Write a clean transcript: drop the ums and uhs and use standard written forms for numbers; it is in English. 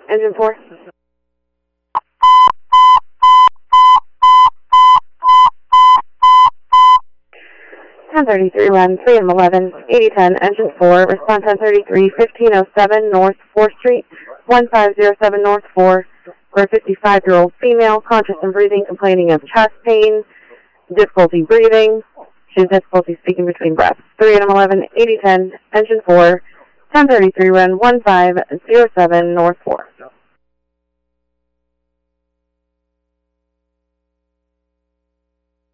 Engine 4. (1033) run 3M11, 8010, engine 4, respond 1033, 1507 North 4th Street, 1507 North 4, for a 55-year-old female, conscious and breathing, complaining of chest pain, difficulty breathing. She has difficulty speaking between breaths. 3M11, 8010, engine 4, 1033 run 1507 North 4.